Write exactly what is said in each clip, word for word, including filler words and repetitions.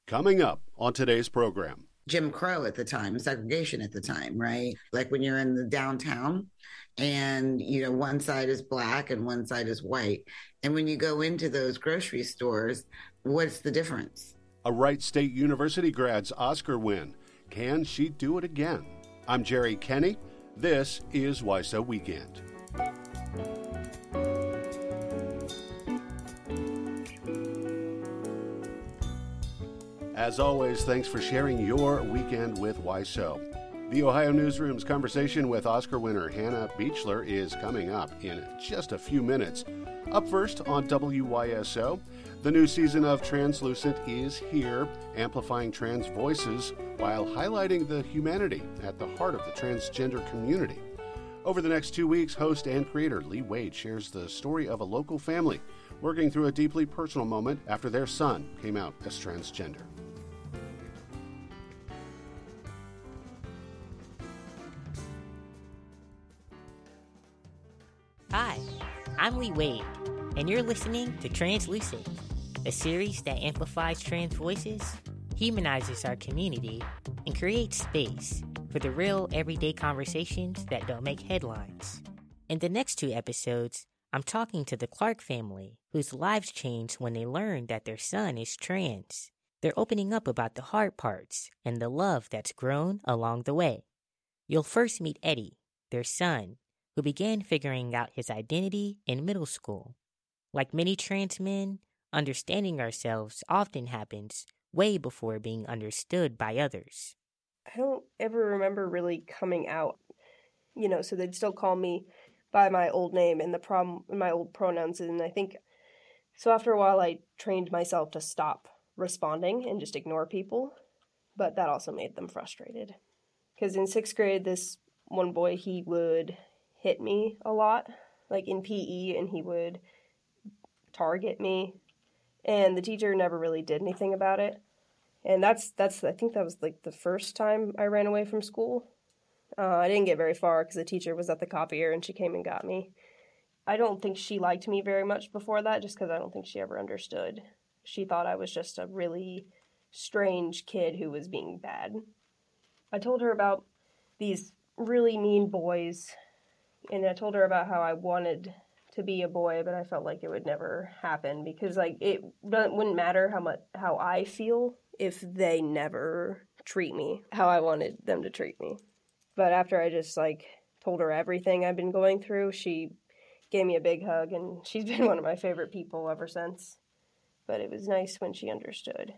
Coming up on today's program. Jim Crow at the time, segregation at the time, right? Like when you're in the downtown and, you know, one side is black and one side is white. And when you go into those grocery stores, what's the difference? A Wright State University grad's Oscar win. Can she do it again? I'm Jerry Kenny. This is W I S O Weekend. As always, thanks for sharing your weekend with W I S O. The Ohio Newsroom's conversation with Oscar winner Hannah Beachler is coming up in just a few minutes. Up first on W Y S O, the new season of Translucent is here, amplifying trans voices while highlighting the humanity at the heart of the transgender community. Over the next two weeks, host and creator Lee Wade shares the story of a local family working through a deeply personal moment after their son came out as transgender. Hi, I'm Lee Wade, and you're listening to Translucent, a series that amplifies trans voices, humanizes our community, and creates space for the real everyday conversations that don't make headlines. In the next two episodes, I'm talking to the Clark family, whose lives changed when they learned that their son is trans. They're opening up about the hard parts and the love that's grown along the way. You'll first meet Eddie, their son, who began figuring out his identity in middle school. Like many trans men, understanding ourselves often happens way before being understood by others. I don't ever remember really coming out, you know, so they'd still call me by my old name and the prom- my old pronouns, and I think, so after a while I trained myself to stop responding and just ignore people, but that also made them frustrated. Because in sixth grade, this one boy, he would hit me a lot, like in P E, and he would target me, and the teacher never really did anything about it. And that's that's I think that was like the first time I ran away from school. Uh, I didn't get very far because the teacher was at the copier and she came and got me. I don't think she liked me very much before that, just because I don't think she ever understood. She thought I was just a really strange kid who was being bad. I told her about these really mean boys, and I told her about how I wanted to be a boy, but I felt like it would never happen because, like, it wouldn't matter how much how I feel if they never treat me how I wanted them to treat me. But after I just, like, told her everything I've been going through, she gave me a big hug, and she's been one of my favorite people ever since. But it was nice when she understood.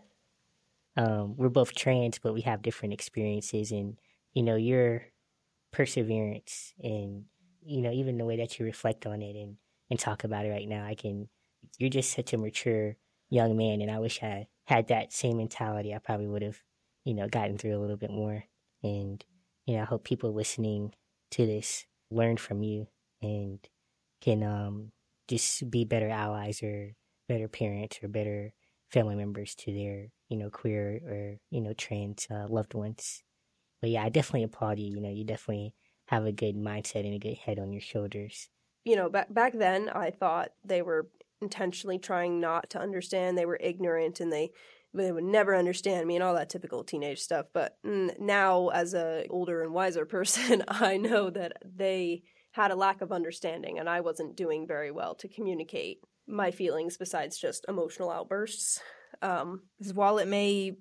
Um, we're both trans, but we have different experiences, and, you know, your perseverance and, you know, even the way that you reflect on it and, and talk about it right now, I can, you're just such a mature young man, and I wish I had that same mentality. I probably would have, you know, gotten through a little bit more. And, you know, I hope people listening to this learn from you and can um, just be better allies or better parents or better family members to their, you know, queer or, you know, trans uh, loved ones. But yeah, I definitely applaud you. You know, you definitely have a good mindset and a good head on your shoulders. You know, back back then, I thought they were intentionally trying not to understand. They were ignorant and they they would never understand me and all that typical teenage stuff. But now, as a older and wiser person, I know that they had a lack of understanding, and I wasn't doing very well to communicate my feelings besides just emotional outbursts. Um, while it may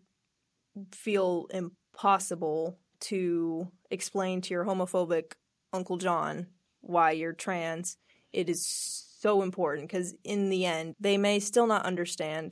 feel impossible to explain to your homophobic Uncle John why you're trans, it is so important because in the end, they may still not understand,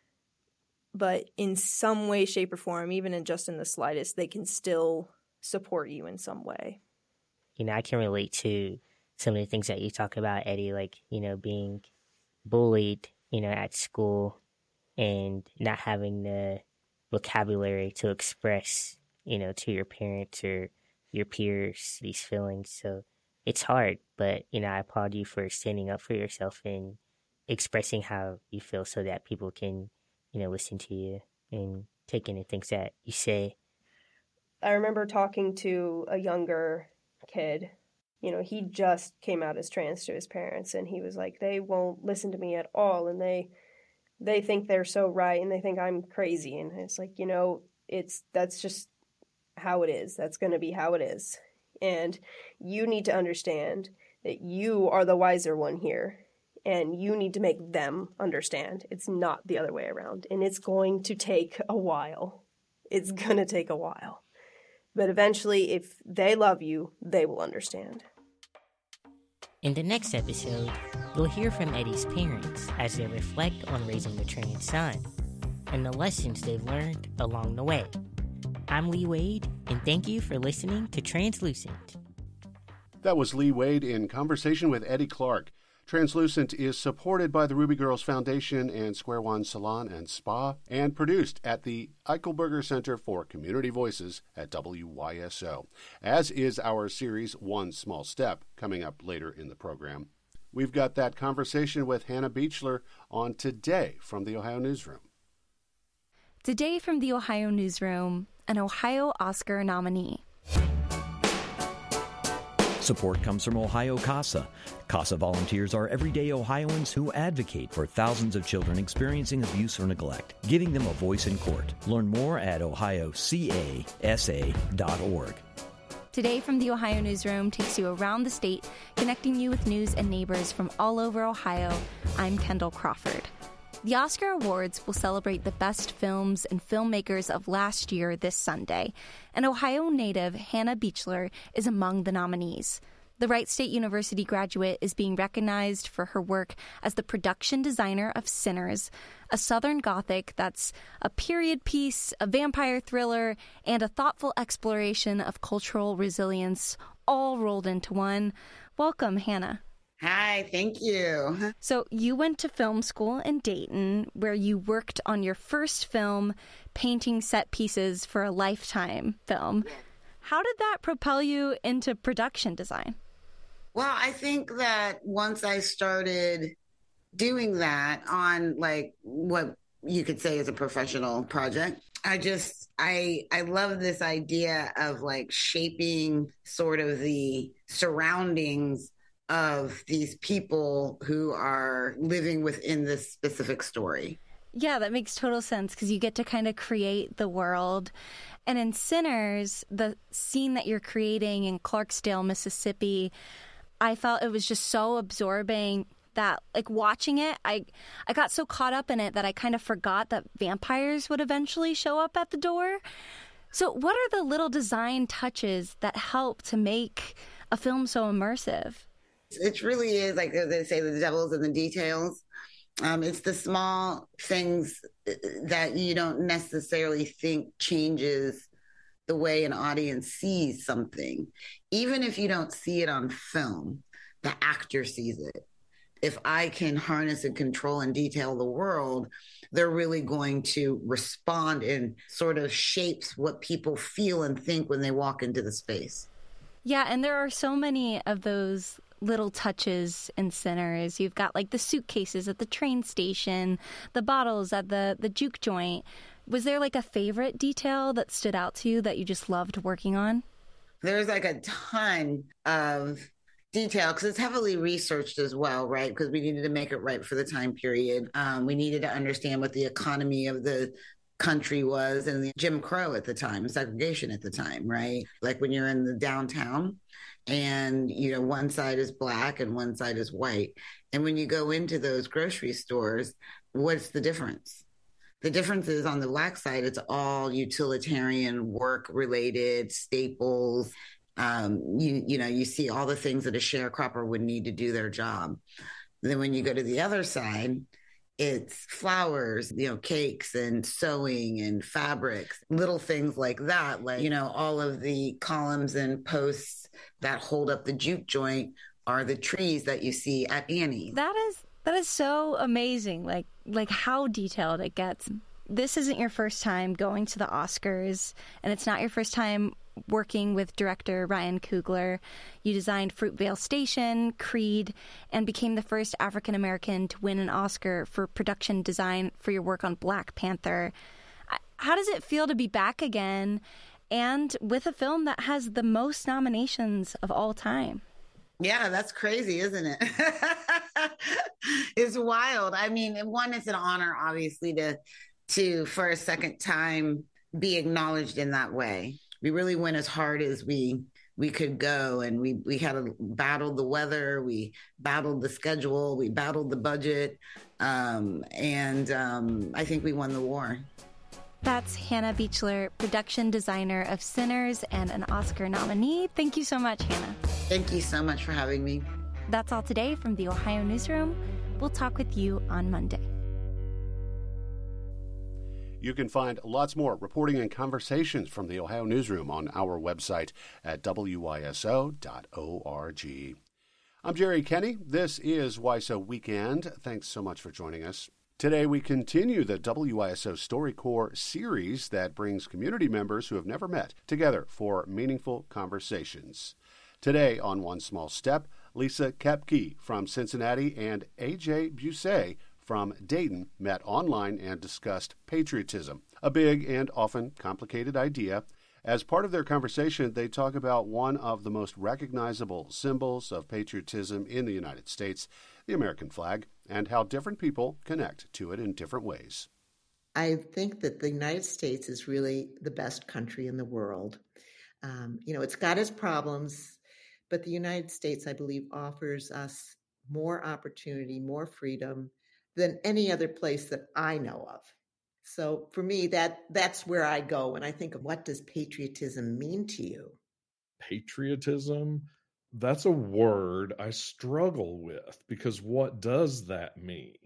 but in some way, shape, or form, even in just in the slightest, they can still support you in some way. You know, I can relate to some of the things that you talk about, Eddie, like, you know, being bullied, you know, at school and not having the vocabulary to express, you know, to your parents or your peers these feelings. So it's hard, but, you know, I applaud you for standing up for yourself and expressing how you feel so that people can, you know, listen to you and take in the things that you say. I remember talking to a younger kid. You know, he just came out as trans to his parents, and he was like, they won't listen to me at all, and they they think they're so right and they think I'm crazy. And it's like, you know, it's that's just how it is. That's going to be how it is. And you need to understand that you are the wiser one here. And you need to make them understand. It's not the other way around. And it's going to take a while. It's going to take a while. But eventually, if they love you, they will understand. In the next episode, we'll hear from Eddie's parents as they reflect on raising the trans son and the lessons they've learned along the way. I'm Lee Wade, and thank you for listening to Translucent. That was Lee Wade in conversation with Eddie Clark. Translucent is supported by the Ruby Girls Foundation and Square One Salon and Spa, and produced at the Eichelberger Center for Community Voices at W Y S O, as is our series One Small Step, coming up later in the program. We've got that conversation with Hannah Beachler on Today from the Ohio Newsroom. Today from the Ohio Newsroom, an Ohio Oscar nominee. Support comes from Ohio CASA. CASA volunteers are everyday Ohioans who advocate for thousands of children experiencing abuse or neglect, giving them a voice in court. Learn more at ohio c a s a dot org. Today from the Ohio Newsroom takes you around the state, connecting you with news and neighbors from all over Ohio. I'm Kendall Crawford. The Oscar Awards will celebrate the best films and filmmakers of last year this Sunday, and Ohio native Hannah Beachler is among the nominees. The Wright State University graduate is being recognized for her work as the production designer of Sinners, a Southern Gothic that's a period piece, a vampire thriller, and a thoughtful exploration of cultural resilience, all rolled into one. Welcome, Hannah. Hi, thank you. So you went to film school in Dayton, where you worked on your first film, painting set pieces for a Lifetime film. How did that propel you into production design? Well, I think that once I started doing that on like what you could say is a professional project, I just, I, I love this idea of like shaping sort of the surroundings of these people who are living within this specific story. Yeah, that makes total sense because you get to kind of create the world. And in Sinners, the scene that you're creating in Clarksdale, Mississippi, I felt it was just so absorbing that, like, watching it, I I got so caught up in it that I kind of forgot that vampires would eventually show up at the door. So what are the little design touches that help to make a film so immersive? It really is, like they say, the devil's in the details. Um, it's the small things that you don't necessarily think changes the way an audience sees something. Even if you don't see it on film, the actor sees it. If I can harness and control and detail the world, they're really going to respond and sort of shapes what people feel and think when they walk into the space. Yeah, and there are so many of those little touches in Sinners. You've got like the suitcases at the train station, the bottles at the, the juke joint. Was there like a favorite detail that stood out to you that you just loved working on? There's like a ton of detail because it's heavily researched as well, right? Because we needed to make it right for the time period. Um, we needed to understand what the economy of the country was and the Jim Crow at the time, segregation at the time, right? Like when you're in the downtown and, you know, one side is black and one side is white. And when you go into those grocery stores, what's the difference? The difference is on the black side, it's all utilitarian, work-related, staples. Um, you, you know, you see all the things that a sharecropper would need to do their job. Then when you go to the other side, it's flowers, you know, cakes and sewing and fabrics, little things like that. Like, you know, all of the columns and posts that hold up the juke joint are the trees that you see at Annie's. That is that is so amazing. Like like how detailed it gets. This isn't your first time going to the Oscars, and it's not your first time working with director Ryan Coogler. You designed Fruitvale Station, Creed, and became the first African-American to win an Oscar for production design for your work on Black Panther. How does it feel to be back again and with a film that has the most nominations of all time? Yeah, that's crazy, isn't it? It's wild. I mean, one, it's an honor, obviously, to to for a second time be acknowledged in that way. We really went as hard as we we could go, and we we had to battle the weather, we battled the schedule, we battled the budget, um, and um, I think we won the war. That's Hannah Beachler, production designer of Sinners and an Oscar nominee. Thank you so much, Hannah. Thank you so much for having me. That's all today from the Ohio Newsroom. We'll talk with you on Monday. You can find lots more reporting and conversations from the Ohio Newsroom on our website at w y s o dot org. I'm Jerry Kenny. This is W Y S O Weekend. Thanks so much for joining us. Today we continue the W Y S O StoryCorps series that brings community members who have never met together for meaningful conversations. Today on One Small Step, Lisa Kepke from Cincinnati and A J Busey from Dayton met online and discussed patriotism, a big and often complicated idea. As part of their conversation, they talk about one of the most recognizable symbols of patriotism in the United States, the American flag, and how different people connect to it in different ways. I think that the United States is really the best country in the world. Um, you know, it's got its problems, but the United States, I believe, offers us more opportunity, more freedom than any other place that I know of. So for me, that that's where I go when I think of what does patriotism mean to you? Patriotism, that's a word I struggle with, because what does that mean?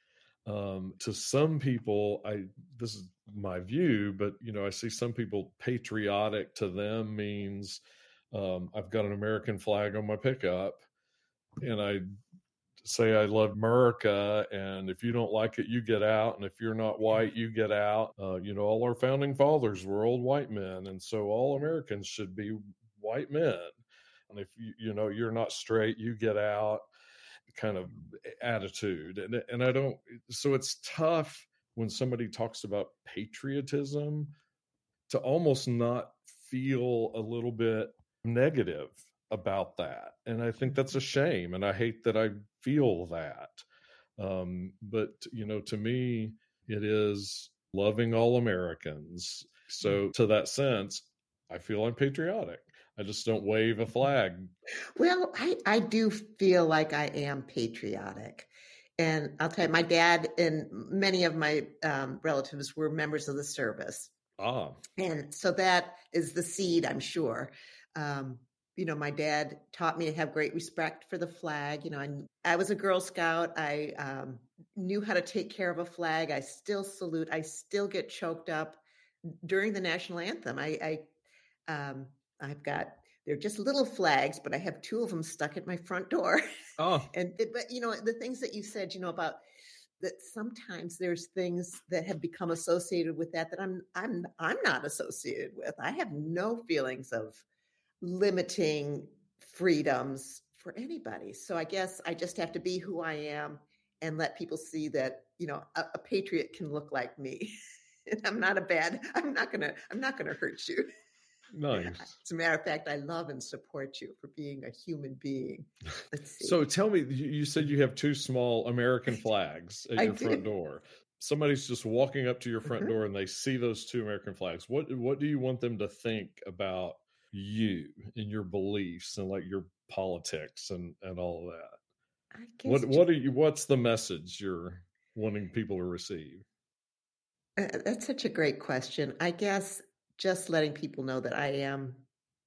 Um, to some people, I this is my view, but you know, I see some people patriotic to them means um, I've got an American flag on my pickup, and I say I love America, and if you don't like it, you get out, and if you're not white, you get out. Uh, you know, all our founding fathers were old white men, and so all Americans should be white men. And if you you know you're not straight, you get out, kind of attitude. And and I don't. So it's tough when somebody talks about patriotism to almost not feel a little bit negative about that. And I think that's a shame. And I hate that I feel that. Um, but, you know, to me, it is loving all Americans. So to that sense, I feel I'm patriotic. I just don't wave a flag. Well, I, I do feel like I am patriotic. And I'll tell you, my dad and many of my um, relatives were members of the service. Ah. And so that is the seed, I'm sure. Um, you know, my dad taught me to have great respect for the flag. You know, I, I was a Girl Scout. I um, knew how to take care of a flag. I still salute. I still get choked up during the national anthem. I, I um, I've got, they're just little flags, but I have two of them stuck at my front door. Oh. and but you know, the things that you said, you know, about that sometimes there's things that have become associated with that that I'm I'm I'm not associated with. I have no feelings of limiting freedoms for anybody. So I guess I just have to be who I am and let people see that, you know, a, a patriot can look like me. And I'm not a bad, I'm not going to, I'm not going to hurt you. Nice. As a matter of fact, I love and support you for being a human being. Let's see. So tell me, you said you have two small American flags at I your do. front door. Somebody's just walking up to your front Mhm. door and they see those two American flags. What what do you want them to think about you and your beliefs and like your politics and, and all of that? I guess What what are you? What's the message you're wanting people to receive? Uh, that's such a great question. I guess just letting people know that I am,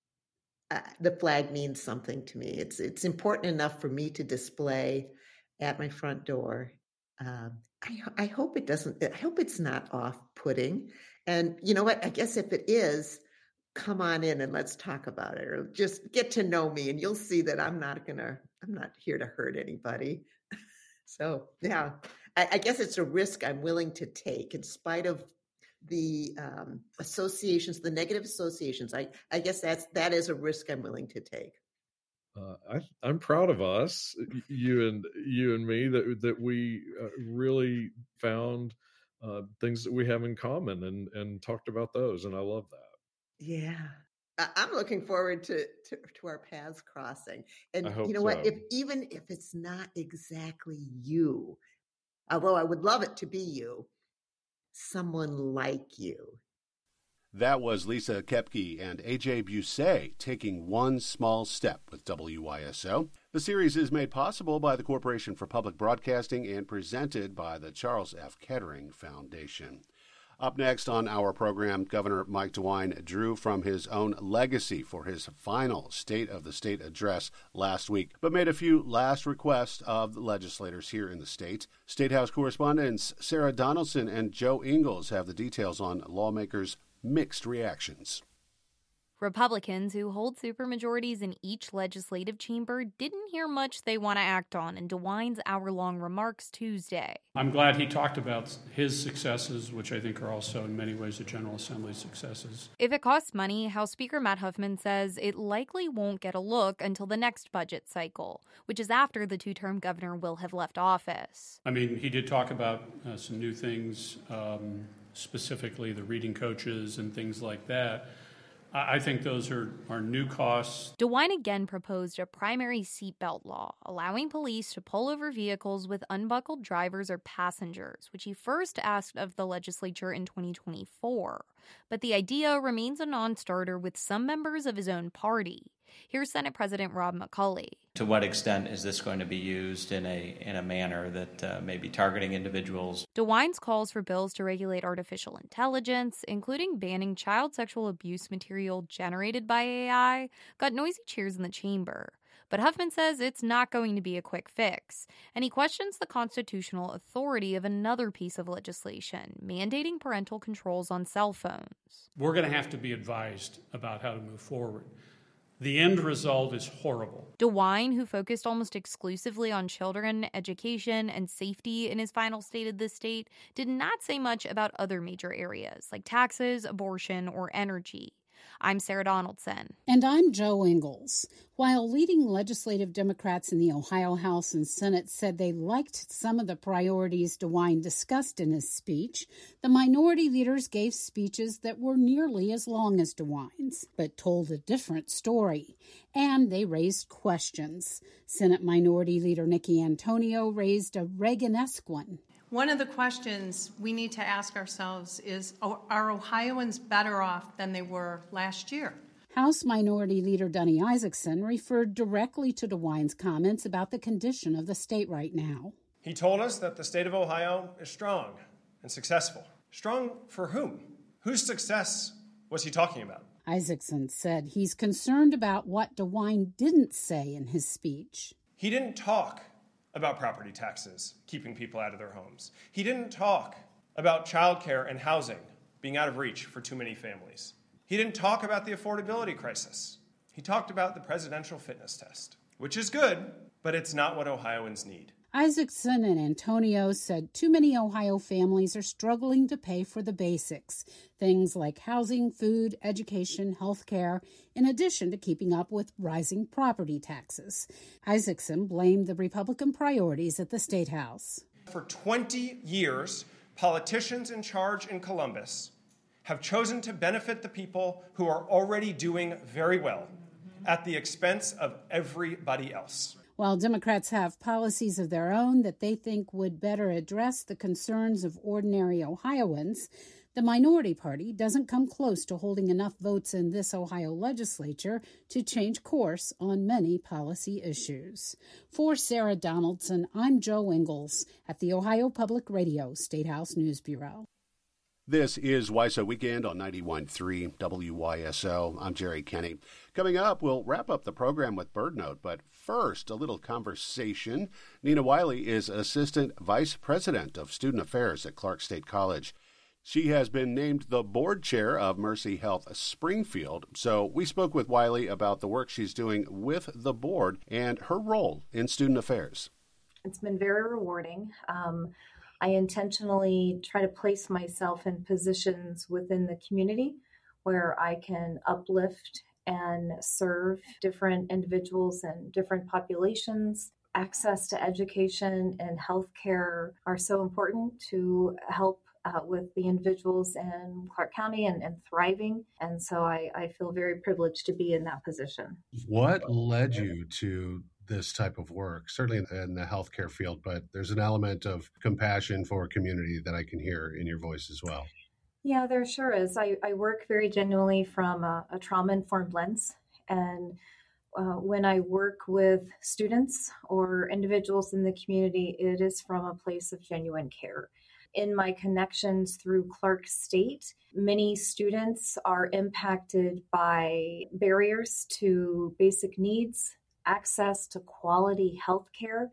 uh, the flag means something to me. It's it's important enough for me to display at my front door. Um, I, I hope it doesn't, I hope it's not off-putting. And you know what? I guess if it is, come on in and let's talk about it, or just get to know me, and you'll see that I'm not gonna, I'm not here to hurt anybody. So yeah, I, I guess it's a risk I'm willing to take in spite of the um, associations, the negative associations. I, I guess that's, that is a risk I'm willing to take. Uh, I, I'm proud of us, you and you and me, that that we uh, really found uh, things that we have in common and and talked about those, and I love that. Yeah. I'm looking forward to, to, to our paths crossing. And I hope you know so. what? If even if it's not exactly you, although I would love it to be you, someone like you. That was Lisa Koepke and A J Busey taking one small step with W Y S O. The series is made possible by the Corporation for Public Broadcasting and presented by the Charles F. Kettering Foundation. Up next on our program, Governor Mike DeWine drew from his own legacy for his final State of the State address last week, but made a few last requests of the legislators here in the state. State House correspondents Sarah Donaldson and Joe Ingles have the details on lawmakers' mixed reactions. Republicans who hold supermajorities in each legislative chamber didn't hear much they want to act on in DeWine's hour-long remarks Tuesday. I'm glad he talked about his successes, which I think are also in many ways the General Assembly's successes. If it costs money, House Speaker Matt Huffman says it likely won't get a look until the next budget cycle, which is after the two-term governor will have left office. I mean, he did talk about uh, some new things, um, specifically the reading coaches and things like that. I think those are, are new costs. DeWine again proposed a primary seatbelt law, allowing police to pull over vehicles with unbuckled drivers or passengers, which he first asked of the legislature in twenty twenty-four. But the idea remains a non-starter with some members of his own party. Here's Senate President Rob McCulley. To what extent is this going to be used in a in a manner that uh, may be targeting individuals? DeWine's calls for bills to regulate artificial intelligence, including banning child sexual abuse material generated by A I, got noisy cheers in the chamber. But Huffman says it's not going to be a quick fix, and he questions the constitutional authority of another piece of legislation, mandating parental controls on cell phones. We're going to have to be advised about how to move forward. The end result is horrible. DeWine, who focused almost exclusively on children, education, and safety in his final State of the State, did not say much about other major areas like taxes, abortion, or energy. I'm Sarah Donaldson. And I'm Joe Ingles. While leading legislative Democrats in the Ohio House and Senate said they liked some of the priorities DeWine discussed in his speech, the minority leaders gave speeches that were nearly as long as DeWine's, but told a different story. And they raised questions. Senate Minority Leader Nikki Antonio raised a Reagan-esque one. One of the questions we need to ask ourselves is, are Ohioans better off than they were last year? House Minority Leader Donny Isaacson referred directly to DeWine's comments about the condition of the state right now. He told us that the state of Ohio is strong and successful. Strong for whom? Whose success was he talking about? Isaacson said he's concerned about what DeWine didn't say in his speech. He didn't talk about property taxes keeping people out of their homes. He didn't talk about childcare and housing being out of reach for too many families. He didn't talk about the affordability crisis. He talked about the presidential fitness test, which is good, but it's not what Ohioans need. Isaacson and Antonio said too many Ohio families are struggling to pay for the basics, things like housing, food, education, health care, in addition to keeping up with rising property taxes. Isaacson blamed the Republican priorities at the State House. For twenty years, politicians in charge in Columbus have chosen to benefit the people who are already doing very well at the expense of everybody else. While Democrats have policies of their own that they think would better address the concerns of ordinary Ohioans, the minority party doesn't come close to holding enough votes in this Ohio legislature to change course on many policy issues. For Sarah Donaldson, I'm Joe Ingles at the Ohio Public Radio State House News Bureau. This is Y S O Weekend on ninety-one point three W Y S O. I'm Jerry Kenny. Coming up, we'll wrap up the program with BirdNote, but first, a little conversation. Nina Wiley is Assistant Vice President of Student Affairs at Clark State College. She has been named the board chair of Mercy Health Springfield, so we spoke with Wiley about the work she's doing with the board and her role in student affairs. It's been very rewarding. Um, I intentionally try to place myself in positions within the community where I can uplift and serve different individuals and different populations. Access to education and healthcare are so important to help uh, with the individuals in Clark County and, and thriving. And so I, I feel very privileged to be in that position. What led you to this type of work, certainly in the healthcare field, but there's an element of compassion for community that I can hear in your voice as well. Yeah, there sure is. I, I work very genuinely from a, a trauma-informed lens. And uh, when I work with students or individuals in the community, it is from a place of genuine care. In my connections through Clark State, many students are impacted by barriers to basic needs, access to quality health care.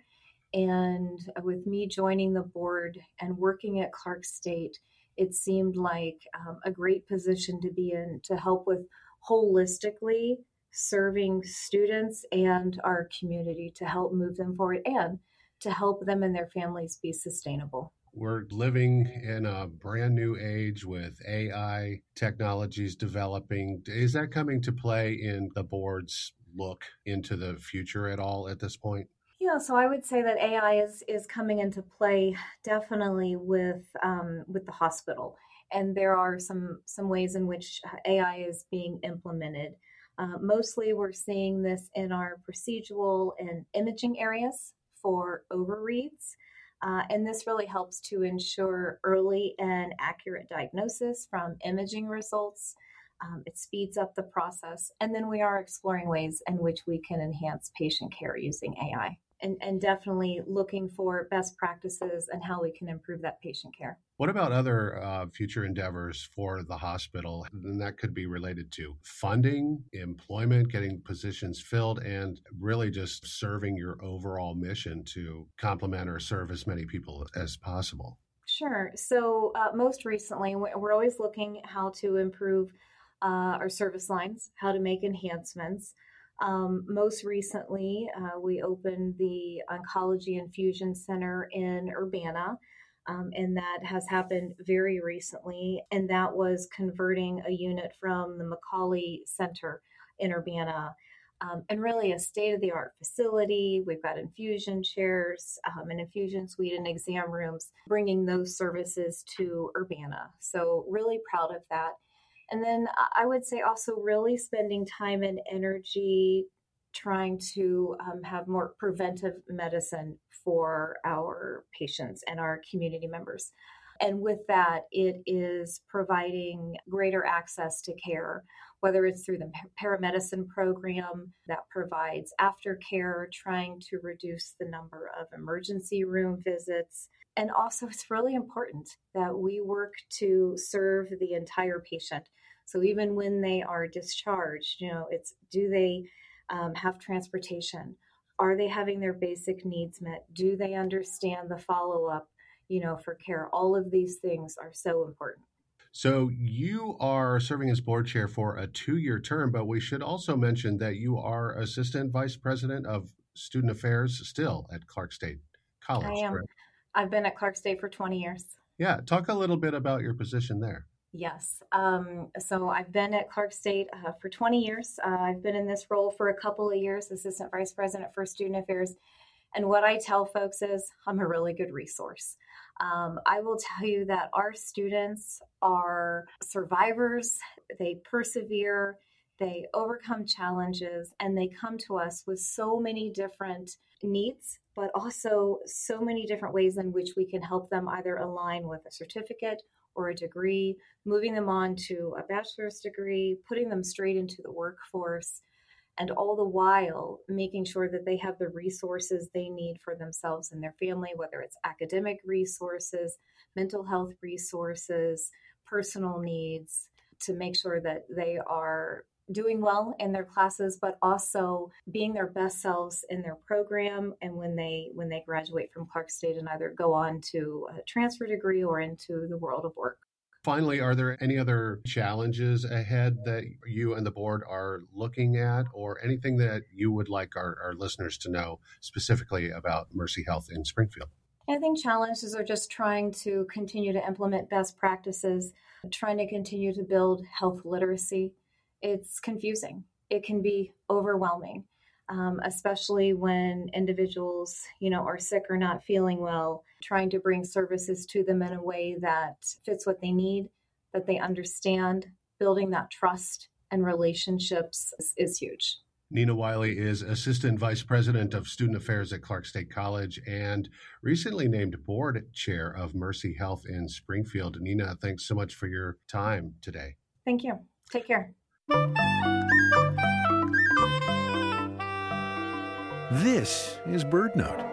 And with me joining the board and working at Clark State, it seemed like um, a great position to be in to help with holistically serving students and our community to help move them forward and to help them and their families be sustainable. We're living in a brand new age with A I technologies developing. Is that coming to play in the board's look into the future at all at this point? Yeah, so I would say that A I is is coming into play definitely with um, with the hospital, and there are some some ways in which A I is being implemented. Uh, mostly, we're seeing this in our procedural and imaging areas for overreads, uh, and this really helps to ensure early and accurate diagnosis from imaging results. Um, it speeds up the process, and then we are exploring ways in which we can enhance patient care using A I. And, and definitely looking for best practices and how we can improve that patient care. What about other uh, future endeavors for the hospital? And that could be related to funding, employment, getting positions filled, and really just serving your overall mission to complement or serve as many people as possible. Sure. So uh, most recently, we're always looking how to improve uh, our service lines, how to make enhancements. Um, most recently, uh, we opened the Oncology Infusion Center in Urbana, um, and that has happened very recently, and that was converting a unit from the McCauley Center in Urbana, um, and really a state-of-the-art facility. We've got infusion chairs, um, an infusion suite, and exam rooms, bringing those services to Urbana. So really proud of that. And then I would say also really spending time and energy trying to um, have more preventive medicine for our patients and our community members. And with that, it is providing greater access to care, whether it's through the paramedicine program that provides aftercare, trying to reduce the number of emergency room visits. And also, it's really important that we work to serve the entire patient. So even when they are discharged, you know, it's do they um, have transportation? Are they having their basic needs met? Do they understand the follow-up, you know, for care? All of these things are so important. So you are serving as board chair for a two-year term, but we should also mention that you are assistant vice president of student affairs still at Clark State College. I am. Correct? I've been at Clark State for twenty years. Yeah. Talk a little bit about your position there. Yes. Um, so I've been at Clark State uh, for twenty years. Uh, I've been in this role for a couple of years, assistant vice president for student affairs. And what I tell folks is I'm a really good resource. Um, I will tell you that our students are survivors. They persevere, they overcome challenges, and they come to us with so many different needs, but also so many different ways in which we can help them either align with a certificate or a degree, moving them on to a bachelor's degree, putting them straight into the workforce, and all the while making sure that they have the resources they need for themselves and their family, whether it's academic resources, mental health resources, personal needs, to make sure that they are doing well in their classes, but also being their best selves in their program. And when they when they graduate from Clark State and either go on to a transfer degree or into the world of work. Finally, are there any other challenges ahead that you and the board are looking at, or anything that you would like our, our listeners to know specifically about Mercy Health in Springfield? I think challenges are just trying to continue to implement best practices, trying to continue to build health literacy. It's confusing. It can be overwhelming. um, especially when individuals, you know, are sick or not feeling well, trying to bring services to them in a way that fits what they need, that they understand. Building that trust and relationships is, is huge. Nina Wiley is Assistant Vice President of Student Affairs at Clark State College and recently named Board Chair of Mercy Health in Springfield. Nina, thanks so much for your time today. Thank you. Take care. This is BirdNote.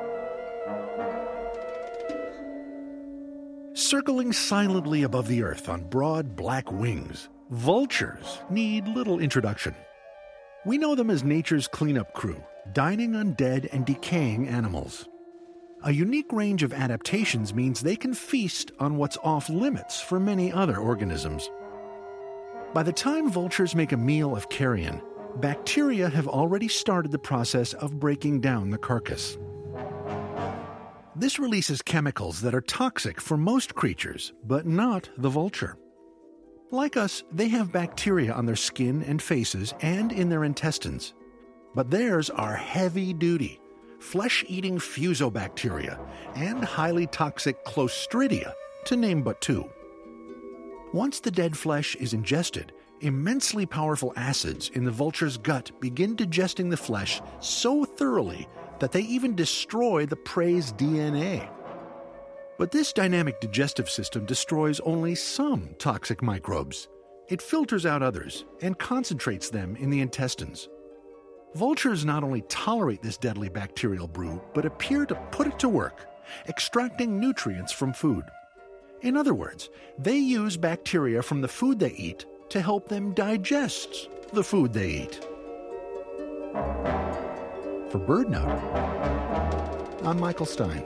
Circling silently above the earth on broad black wings, vultures need little introduction. We know them as nature's cleanup crew, dining on dead and decaying animals. A unique range of adaptations means they can feast on what's off limits for many other organisms. By the time vultures make a meal of carrion, bacteria have already started the process of breaking down the carcass. This releases chemicals that are toxic for most creatures, but not the vulture. Like us, they have bacteria on their skin and faces and in their intestines. But theirs are heavy-duty, flesh-eating fusobacteria and highly toxic Clostridia, to name but two. Once the dead flesh is ingested, immensely powerful acids in the vulture's gut begin digesting the flesh so thoroughly that they even destroy the prey's D N A. But this dynamic digestive system destroys only some toxic microbes. It filters out others and concentrates them in the intestines. Vultures not only tolerate this deadly bacterial brew, but appear to put it to work, extracting nutrients from food. In other words, they use bacteria from the food they eat to help them digest the food they eat. For BirdNote, I'm Michael Stein.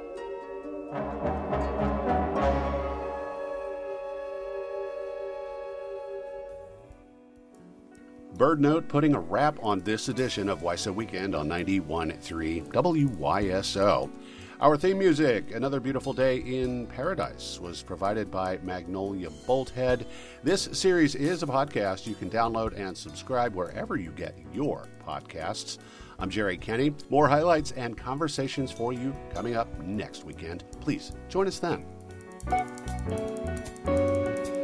BirdNote putting a wrap on this edition of Y S O Weekend on ninety-one point three W Y S O. Our theme music, Another Beautiful Day in Paradise, was provided by Magnolia Bolthead. This series is a podcast you can download and subscribe wherever you get your podcasts. I'm Jerry Kenny. More highlights and conversations for you coming up next weekend. Please join us then.